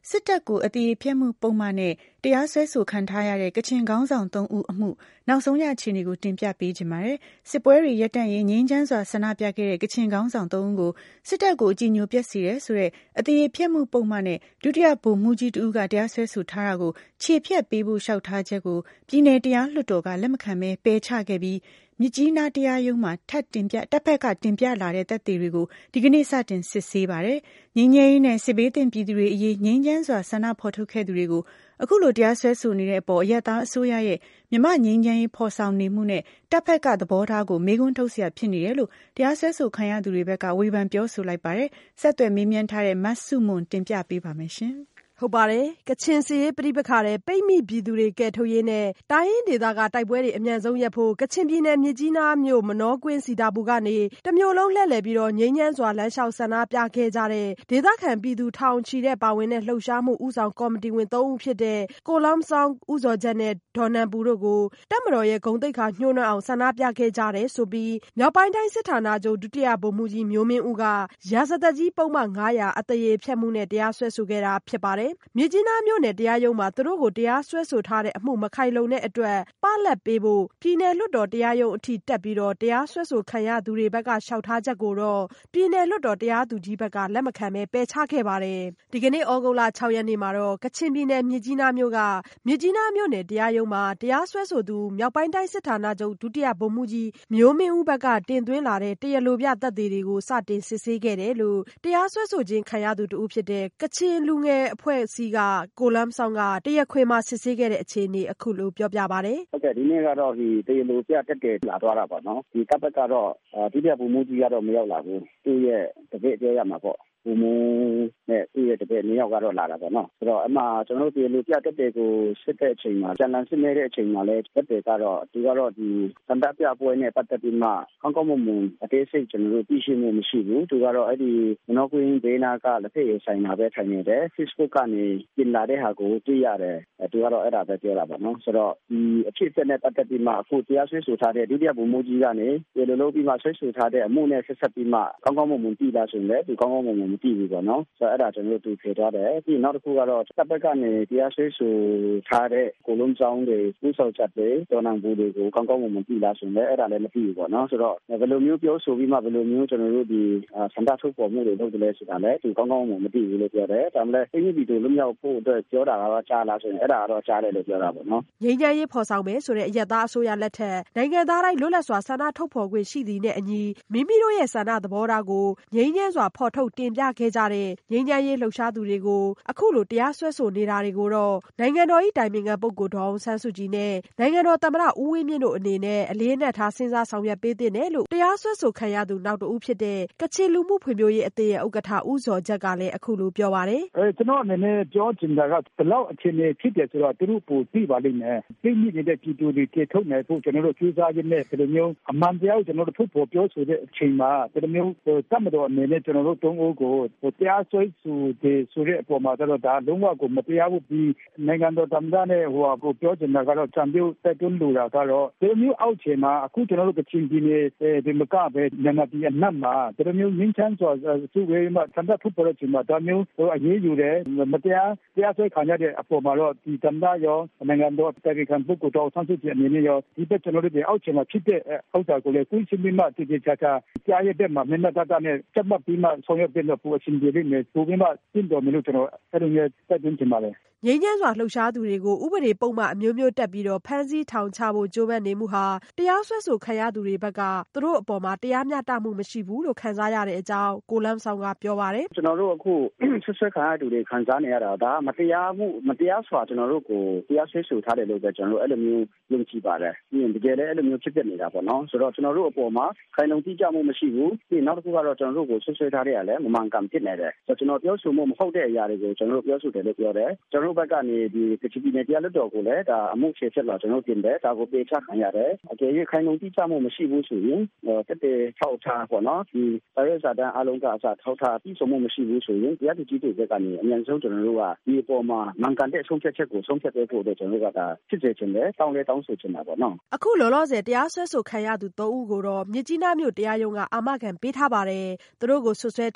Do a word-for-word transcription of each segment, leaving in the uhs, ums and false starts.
စစ်တပ်ကိုအသရေဖျက်မှုပုံမှန်နဲ့တရားစွဲဆိုခံထားရတဲ့ကချင်ခေါင်းဆောင်သုံးဦးအမှုနောက်ဆုံးရအခြေအနေကိုတင်ပြပေးချင်ပါတယ်။စစ်ပွဲတွေရပ်တန့်ရေးငြိမ်းချမ်းစွာဆန္ဒပြခဲ့တဲ့ကချင်ခေါင်းဆောင်သုံးဦးကိုစစ်တပ်ကိုအကြည်ညိုပျက်စီတယ်ဆိုတဲ့အသရေဖျက်မှုပုံမှန်နဲ့ဒုတိယဗိုလ်မှူးကြီးတဦးကတရားစွဲဆိုထားတာကိုခြေဖျက်ပေးဖို့လျှောက်ထားချက်ကိုပြည်내တရားလွှတ်တော်ကလက်မခံဘဲပယ်ချခဲ့ပြီးမြစ်ကြီးနားတရားရုံးမှာထပ်တင်ပြတပ်ဖက်ကတင်ပြလာတဲ့သက်သေတွေကိုဒီကနေ့စတင်စစ်ဆေးပါတယ်။ငြိမ်းချမ်းရေးနဲ့စစ်ဘေးသင့်ပြည်သူတွေအရေးငြိမ်းချမ်းစွာဆန္ဒဖော်ထုတ်ခဲ့သူတွေကိုအခုလိုတရားစွဲဆိုနေတဲ့အပေါ်အရပ်သားအစိုးရရဲ့မြန်မာငြိမ်းချမ်းရေးဖော်ဆောင်နေမှုနဲ့တပ်ဖက်ကသဘောထားကိုမေးခွန်းထုတ်เสียဖြစ်နေတယ်လို့တရားစွဲဆိုခံရသူတွေဘက်ကဝေဖန်ပြောဆိုလိုက်ပါတယ်။ဆက်သွယ်မေးမြန်းထားတဲ့မတ်စုမွန်တင်ပြပေးပါမယ်ရှင်။ဟုတ်ပါတယ်ကချင်စစ်ရေးပဋိပက္ခတွေပိတ်မိပြည်သူတွေကဲထုတ်ရေးနဲ့တိုင်းရင်းဒေသကတိုက်ပွဲတွေအမြန်ဆုံးရပ်ဖို့ကချင်ပြည်နယ်မြစ်ကြီးနားမြို့မနောကွင်းစီတာပူကနေတမျိုးလုံးလှည့်လည်ပြီးတော့ငြိမ်းချမ်းစွာလမ်းလျှောက်ဆန္ဒပြခဲ့ကြတဲ့ဒေသခံပြည်သူထောင်ချီတဲ့ပါဝင်တဲ့လှုပ်ရှားမှုဥဆောင်ကော်မတီဝင်သုံးဦးဖြစ်တဲ့ကိုလောမ်ဆောင်ဥဇော်ချက်နဲ့ဒေါ်နန်ပူတို့ကိုတပ်မတော်ရဲ့ဂုဏ်သိက္ခာညှိုးနှွမ်းအောင်ဆန္ဒပြခဲ့ကြတယ်ဆိုပြီးမြောက်ပိုင်းတိုင်းစစ်ဌာနချုပ်ဒုတိယဗိုလ်မှူးကြီးမျိုးမင်းဦးကရာဇသက်ကြီးပုံမှန်ငါးရာအသရေဖျက်မှုနဲ့တရားစွဲဆိုခဲ့တာဖြစ်ပါတယ်မြစ်ကြီးနားမြို့နယ်တရားရုံးမှာသူတို့ကိုတရားစွဲဆိုထားတဲ့အမှုမခိုင်လုံတဲ့အတွက်ပလတ်ပေးဖို့ပြည်내လွှတ်တော်တရားရုံးအထိတက်ပြီးတော့တရားစွဲဆိုခံရသူတွေဘက်ကလျှောက်ထားချက်ကိုတော့ပြည်내လွှတ်တော်တရားသူကြီးဘက်ကလက်မခံဘဲပယ်ချခဲ့ပါတယ်ဒီကနေ့ဩဂုတ်လ၆ရက်နေ့မှာတော့ကချင်ပြည်နယ်မြစ်ကြီးနားမြို့ကမြစ်ကြီးနားမြို့နယ်တရားရုံးမှာတရားစွဲဆိုသူမြောက်ပိုင်းတိုင်းစစ်ဌာနချုပ်ဒုတိယဗိုလ်မှူးကြီးမျိုးမင်းဦးဘက်ကတင်သွင်းလာတဲ့တရားလိုပြသက်သေတွေကိုစတင်စစ်ဆေးခဲ့တယ်လို့တရားစွဲဆိုခြင်းခံရသူတဦးဖြစ်တဲ့ကချင်လူငယ်အဖွဲ့အစည်းကကိုလမ်ဆောင်ကတရားခွင်မှာစစ်ဆေးခဲ့တဲ့အခြေအနေအခုလိုပြောပြပါတယ်။ဟုတ်ကဲ့ဒီနေ့ကတော့ဒီတရားလိုပြတက်တယ်လာသွားတာပေါ့နော်။ဒီတပ်ဘက်ကတော့ဒုတိယဗိုလ်မှူးကြီးကတော့မရောက်လာဘူး။သူ့ရဲ့တပည့်ပြောရမှာပေါ့။ဘုံမနဲ့သူ့ရဲ့တပည့်နှစ်ယောက်ကတော့လာတာပေါ့နော်ဆိုတော့အမှကျွန်တော်တို့ဒီလူပြတက်တဲ့ကိုစစ်တဲ့အချိန်မှာကျန်လန်စစ်နေတဲ့အချိန်မှာလည်းတက်တဲ့ကတော့သူကတော့ဒီစံတပြပွဲနဲ့ပတ်သက်ပြီးမှကောင်းကောင်းမွန်မွန်အသေးစိတ်ကျွန်တော်တို့သိရှိမှုမရှိဘူးသူကတော့အဲ့ဒီမနောကွင်းဒေနာကလက်ဖက်ရဆိုင်မှာပဲထိုင်နေတယ် Facebook ကနေပြင်လာတဲ့ဟာကိုတွေ့ရတယ်သူကတော့အဲ့ဒါပဲပြောတာပေါ့နော်ဆိုတော့ဒီအဖြစ်အပျက်နဲ့ပတ်သက်ပြီးမှအခုတရားစွဲဆိုထားတဲ့ဒုတိယဗိုလ်မှူးကြီးကနေဒီလိုလုပ်ပြီးမှဆွဲဆိုထားတဲ့အမှုနဲ့ဆက်ဆက်ပြီးမှကောင်းကောင်းမွန်မွန်ပြည်လာဆိုရင်လည်းသူကောင်းကောင်းမွန်မွန်မသိဘူးပေါ့နော်ဆိုတော့အဲ့ဒါကျွန်တော်တို့သူဖြေသွားတယ်ပြီးနောက်တစ်ခုကတော့တပ်ဘက်ကနေတရားစွဲဆိုထားတဲ့ကိုလုံးချောင်းတွေဥဆောက်ချက်တွေဒေါ်နန်ဘူးတွေကိုကောင်းကောင်းမွန်မွန်သိလားဆိုရင်လည်းအဲ့ဒါလည်းမသိဘူးပေါ့နော်ဆိုတော့ဘယ်လိုမျိုးပြောဆိုပြီးမှဘယ်လိုမျိုးကျွန်တော်တို့ဒီစံတထုတ်ပေါ်မှုတွေလုပ်တယ်လဲဆိုတာလည်းသူကောင်းကောင်းမွန်မသိဘူးလို့ပြောတယ်ဒါမှလည်းအင်းကြီးတို့လွတ်မြောက်ဖို့အတွက်ပြောတာကတော့ကြားလားဆိုရင်အဲ့ဒါကတော့ကြားတယ်လို့ပြောတာပေါ့နော်ငြိမ်းချမ်းရေးဖော်ဆောင်မယ်ဆိုတဲ့အရက်သားအစိုးရလက်ထက်နိုင်ငံသားတိုင်းလွတ်လပ်စွာဆန္ဒထုတ်ဖော်ခွင့်ရှိသည်နဲ့အညီမိမိတို့ရဲ့ဆန္ဒသဘောထားကိုငြိမ်းချမ်းစွာဖော်ထုတ်တင်ပြခဲ့ကြတဲ့ငြိမ်းချမ်းရေးလှုပ်ရှားသူတွေကိုအခုလိုတရားစွဲဆိုနေတာတွေကိုတော့နိုင်ငံတော်၏တိုင်ပင်ခံပုဂ္ဂိုလ်ဒေါ်အောင်ဆန်းစုကြည်နဲ့နိုင်ငံတော်သမ္မတဦးဝင်းမြင့်တို့အနေနဲ့အလေးနက်ထားစဉ်းစားဆောင်ရွက်ပေးသင့်တယ်လို့တရားစွဲဆိုခံရသူနောက်တဦးဖြစ်တဲ့ကချင်လူမှုဖွံ့ဖြိုးရေးအသင်းရဲ့ဥက္ကဋ္ဌဦးဇော်ချက်ကလည်းအခုလိုပြောပါတယ်အဲကျွန်တော်အနေနဲ့ပြောချင်တာကဘလောက်အခြေအနေဖြစ်တယ်ဆိုတော့သူတို့ပိုသိပါလိမ့်မယ်သိမိနေတဲ့ပြည်သူတွေကြေထုတ်နေဖို့ကျွန်တော်တို့ကြိုးစားရင်းနဲ့ဒီလိုမျိုးအမှန်တရားကိုကျွန်တော်တို့ထုတ်ဖော်ပြောဆိုတဲ့အချိန်မှာဒီလိုမျိုးတတ်မတော်အနေနဲ့ကျွန်တော်တို့တုံးအိုးကိုတရားစွဲဆိုတဲ့ဆိုတဲ့အပေါ်မှာတော့ဒါလုံးဝကိုမတရားဘူးဒီနိုင်ငံတော်သမ္မတနဲ့ဟိုဟာကိုပြောချင်တာကတော့ချန်ပြိုတက်တွန်းလူတာကတော့ဒီလိုမျိုးအောက်ခြေမှာအခုကျွန်တော်တို့ကချင်ပြည်နယ်ဒီမကပဲမြန်မာပြည်အနှံ့မှာဒီလိုမျိုးငင်းချမ်းစွာစုဝေးမှစံတထုတ်ပေါ်တဲ့ချိန်မှာဒါမျိုးဟိုအရေးယူတယ်မတရားတရားစွဲခံရတဲ့အပေါ်မှာတော့ဒီသမ္မတရောနိုင်ငံတော်တိုင်ခံပုဂ္ဂိုလ်တော်ဆန်းစုကြည်အနေနဲ့ရောဒီဘက်ကျွန်တော်တို့ဒီအောက်ခြေမှာဖြစ်တဲ့ဥစ္စာကိုလည်းကိုယ်ချင်းမှတည်တည်ချာချာကြားရတဲ့မှာမျက်နှာတတနဲ့စက်မှတ်ပြီးမှဆောင်ရွက်တဲ့ပိုအရှင်ကြီးလေးနဲ့ပိုပြီးမှတင့်တော်မျိုးကျွန်တော်အဲ့လိုမျိုးတက်တွန်းချင်ပါတယ်ငြိမ်းချမ်းစွာလှုပ်ရှားသူတွေကိုဥပဒေပုံမှန်အမျိုးမျိုးတက်ပြီးတော့ဖမ်းဆီးထောင်ချဖို့ကြိုးပမ်းနေမှုဟာတရားစွဲဆိုခံရသူတွေဘက်ကသူတို့အပေါ်မှာတရားမျှတမှုမရှိဘူးလို့ခံစားရတဲ့အကြောင်းကိုလမ်ဆောင်ကပြောပါတယ်ကျွန်တော်တို့အခုဆွဆွခံရသူတွေခံစားနေရတာဒါမတရားမှုမတရားစွာကျွန်တော်တို့ကိုတရားစွဲဆိုထားတယ်လို့ပဲကျွန်တော်တို့အဲ့လိုမျိုးယုံကြည်ပါတယ်ပြီးရင်တကယ်လည်းအဲ့လိုမျိုးဖြစ်ဖြစ်နေတာပေါ့နော်ဆိုတော့ကျွန်တော်တို့အပေါ်မှာခိုင်လုံတိကျမှုမရှိဘူးပြီးနောက်တစ်ခုကတော့ကျွန်တော်တို့ကိုဆွဆွထားတဲ့ရတယ်မမှန်ကန်ဖြစ်နေတယ်ဆိုတော့ကျွန်တော်ပြောဆိုမှုမဟုတ်တဲ့အရာတွေကိုကျွန်တော်တို့ပြောဆိုတယ်လို့ပြောတယ်ကျွန်တော်ဘက်ကနေဒီကချင်ပြည်နယ်တရားလွှတ်တော်ကိုလည်းဒါအမှုချေချက်လာကျွန်တော်တင်တယ်ဒါကိုပေးချခံရတယ်အကယ်၍ခိုင်လုံတိကျမှုမရှိဘူးဆိုရင်တက်တဲ့ထောက်ထားပေါ့နော်ဒီစာရေးစာတမ်းအလုံးကအစားထောက်ထားပြီးဆုံးမှုမရှိဘူးဆိုရင်တရားသူကြီးတွေဘက်ကနေအမြန်ဆုံးကျွန်တော်တို့ကဒီအပေါ်မှာမှန်ကန်တဲ့ဆုံးဖြတ်ချက်ကိုဆုံးဖြတ်ပေးဖို့အတွက်ကျွန်တော်တို့ကဒါဖြစ်စေချင်တယ်တောင်းလဲတောင်းဆိုချင်တာပေါ့နော်အခုလောလောဆယ်တရားစွဲဆိုခံရသူသုံးဦးကိုတော့မြစ်ကြီးနားမြို့တရားရုံးကအာမခံပေးထားပါတယ်သူတို့ကိုဆွဆွဲထားတဲ့အ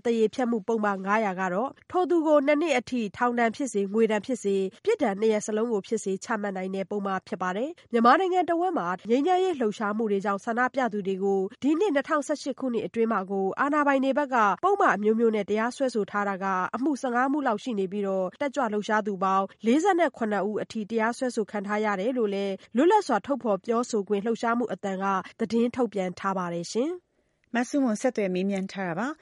သရေဖျက်မှုပုဒ်မ၅၀၀ကတော့ထိုသူကိုနှစ်နှစ်အထိထောင်ဒဏ်ဖြစ်စေငွေဒဏ်ဖြစ်စေပြစ်ဒဏ်နှစ်ရပ်စလုံးကိုဖြစ်စေချမှတ်နိုင်တဲ့ပုဒ်မဖြစ်ပါတယ်။မြန်မာနိုင်ငံတဝက်မှာငြိမ်းချမ်းရေးလှုပ်ရှားမှုတွေကြောင့်ဆန္ဒပြသူတွေကိုဒီနှစ်၂၀၁၈ခုနှစ်အတွင်းမှာကိုအာဏာပိုင်တွေဘက်ကပုဒ်မအမျိုးမျိုးနဲ့တရားစွဲဆိုထားတာကအမှု၁၅မှုလောက်ရှိနေပြီးတော့တက်ကြွလှုပ်ရှားသူပေါင်း၄၇ဦးအထိတရားစွဲဆိုခံထားရတယ်လို့လည်းလွတ်လပ်စွာထုတ်ဖော်ပြောဆိုခွင့်လှုပ်ရှားမှုအသံကသတင်းထုတ်ပြန်ထားပါတယ်ရှင်။မဆုမွန်ဆက်သွယ်မေးမြန်းထားတာပါ။